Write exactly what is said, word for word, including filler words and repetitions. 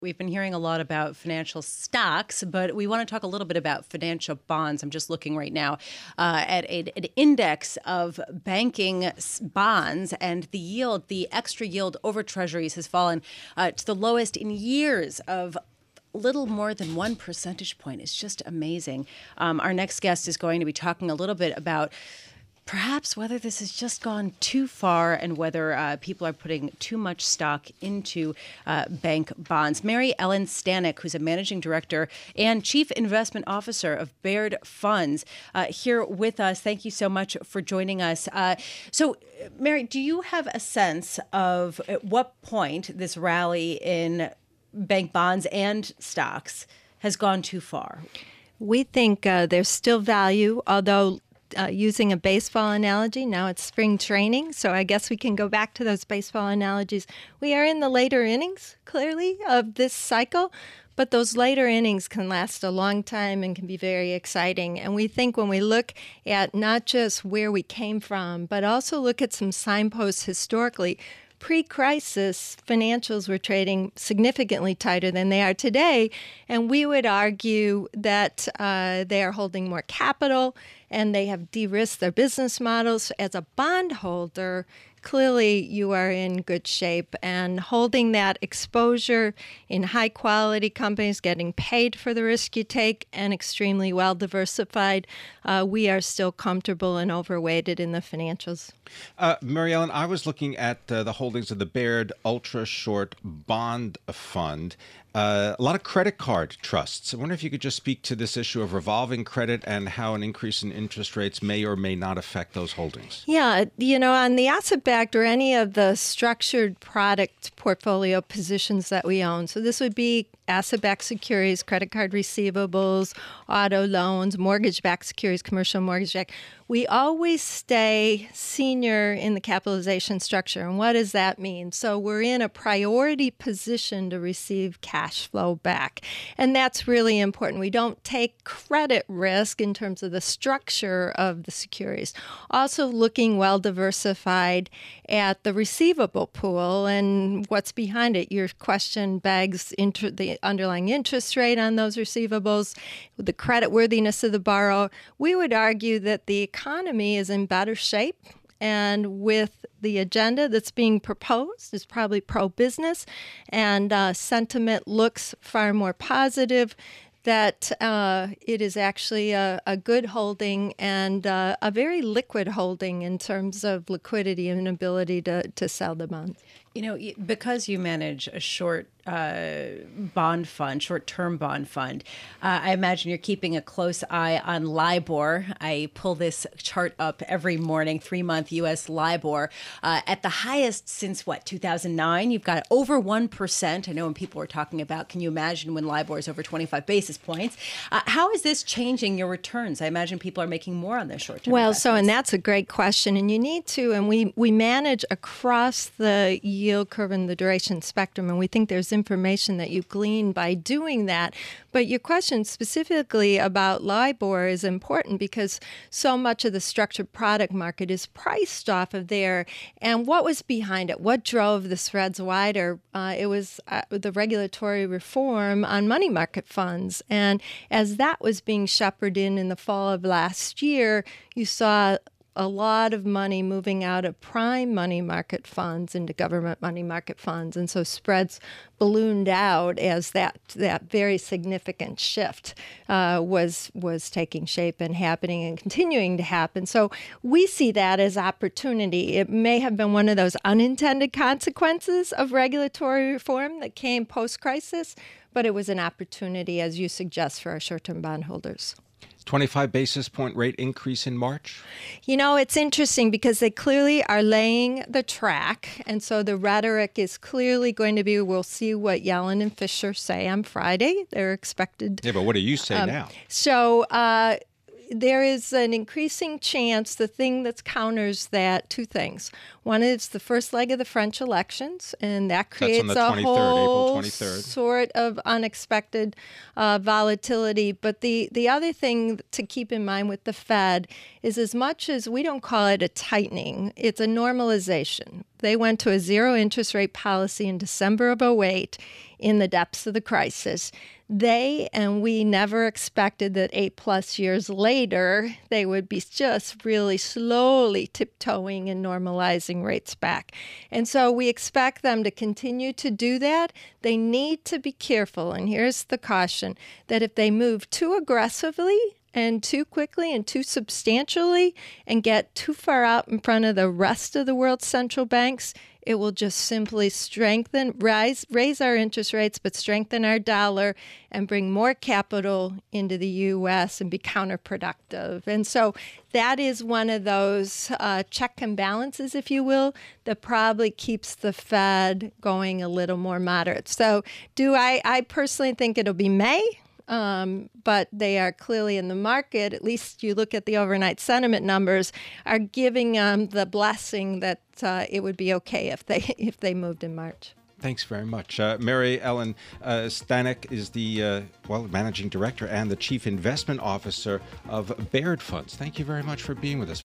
We've been hearing a lot about financial stocks, but we want to talk a little bit about financial bonds. I'm just looking right now uh, at a, an index of banking s- bonds, and the yield, the extra yield over treasuries has fallen uh, to the lowest in years of little more than one percentage point. It's just amazing. Um, our next guest is going to be talking a little bit about perhaps whether this has just gone too far and whether uh, people are putting too much stock into uh, bank bonds. Mary Ellen Stanek, who's a managing director and chief investment officer of Baird Funds, uh, here with us. Thank you so much for joining us. Uh, so, Mary, do you have a sense of at what point this rally in bank bonds and stocks has gone too far? We think uh, there's still value, although Uh, using a baseball analogy, now it's spring training, so I guess we can go back to those baseball analogies. We are in the later innings, clearly, of this cycle, but those later innings can last a long time and can be very exciting. And we think when we look at not just where we came from, but also look at some signposts historically, pre-crisis, financials were trading significantly tighter than they are today, and we would argue that uh, they are holding more capital and they have de-risked their business models. As a bondholder, clearly you are in good shape, and holding that exposure in high-quality companies, getting paid for the risk you take, and extremely well-diversified, uh, we are still comfortable and overweighted in the financials. Uh, Mary Ellen, I was looking at uh, the holdings of the Baird Ultra Short Bond Fund. Uh, a lot of credit card trusts. I wonder if you could just speak to this issue of revolving credit and how an increase in interest rates may or may not affect those holdings. Yeah, you know, on the asset-backed or any of the structured product portfolio positions that we own, so this would be asset-backed securities, credit card receivables, auto loans, mortgage-backed securities, commercial mortgage-backed. We always stay senior in the capitalization structure. And what does that mean? So we're in a priority position to receive cash flow back. And that's really important. We don't take credit risk in terms of the structure of the securities. Also looking well diversified at the receivable pool and what's behind it. Your question begs inter- the underlying interest rate on those receivables, the credit worthiness of the borrower. We would argue that the economy is in better shape, and with the agenda that's being proposed is probably pro-business, and uh, sentiment looks far more positive, that uh, it is actually a, a good holding and uh, a very liquid holding in terms of liquidity and ability to, to sell the bonds. You know, because you manage a short uh, bond fund, short-term bond fund, uh, I imagine you're keeping a close eye on LIBOR. I pull this chart up every morning, three-month U S LIBOR, uh, at the highest since, what, two thousand nine? You've got over one percent. I know when people were talking about, can you imagine when LIBOR is over twenty-five basis points? Uh, how is this changing your returns? I imagine people are making more on their short-term Well, investments. so, and that's a great question. And you need to, and we, we manage across the yield curve and the duration spectrum, and we think there's information that you glean by doing that. But your question specifically about LIBOR is important because so much of the structured product market is priced off of there. And what was behind it? What drove the spreads wider? Uh, it was uh, the regulatory reform on money market funds. And as that was being shepherded in in the fall of last year, you saw a lot of money moving out of prime money market funds into government money market funds. And so spreads ballooned out as that that very significant shift uh, was was taking shape and happening and continuing to happen. So we see that as opportunity. It may have been one of those unintended consequences of regulatory reform that came post-crisis, but it was an opportunity, as you suggest, for our short-term bondholders. twenty-five basis point rate increase in March? You know, it's interesting because they clearly are laying the track. And so the rhetoric is clearly going to be, we'll see what Yellen and Fisher say on Friday. They're expected. Yeah, but what do you say um, now? So uh, there is an increasing chance, the thing that counters that, two things. One is the first leg of the French elections, and that creates That's on the a twenty-third, April whole twenty-third. sort of unexpected uh, volatility. But the, the other thing to keep in mind with the Fed is, as much as we don't call it a tightening, it's a normalization. They went to a zero interest rate policy in December of oh eight in the depths of the crisis. They and we never expected that eight plus years later, they would be just really slowly tiptoeing and normalizing rates back. And so we expect them to continue to do that. They need to be careful. And here's the caution that if they move too aggressively and too quickly and too substantially and get too far out in front of the rest of the world's central banks, it will just simply strengthen, rise, raise our interest rates, but strengthen our dollar and bring more capital into the U S and be counterproductive. And so that is one of those uh, check and balances, if you will, that probably keeps the Fed going a little more moderate. So do I, I personally think it'll be May. Um, but they are clearly in the market, at least you look at the overnight sentiment numbers, are giving um, the blessing that uh, it would be okay if they if they moved in March. Thanks very much. Uh, Mary Ellen uh, Stanek is the uh, well managing director and the chief investment officer of Baird Funds. Thank you very much for being with us.